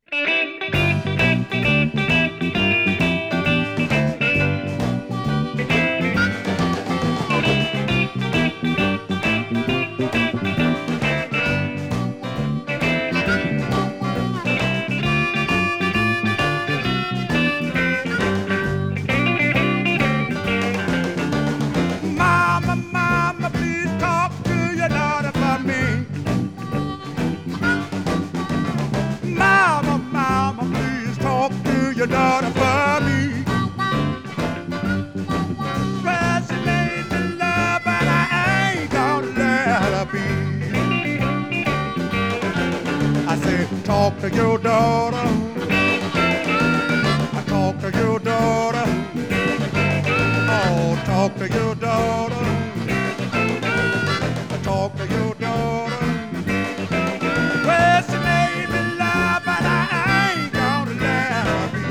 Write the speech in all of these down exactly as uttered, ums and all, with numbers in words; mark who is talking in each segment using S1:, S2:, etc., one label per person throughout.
S1: Mama, mama, please talk to your daughter for me. Mama, mama, please talk to your daughter for me. Well, she made me love, but I ain't gonna let her be. I say, talk to your daughter. I talk to your daughter. Oh, talk to your daughter. I talk to your daughter. Well, she made me laugh, but I ain't gonna let her be.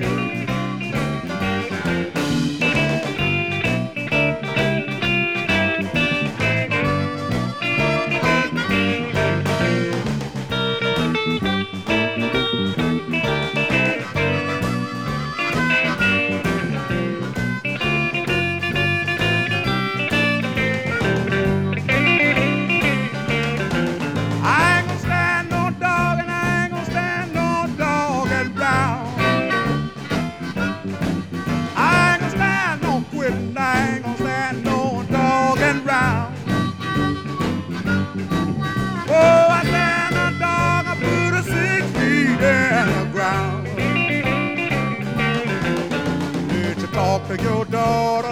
S1: I ain't gonna stand no dog, and I ain't gonna stand no dog and brown. I ain't gonna stand no quitting, I ain't gonna stand no dog and brown. Oh, I stand a dog, I put a six feet in the ground. Did you talk to your daughter?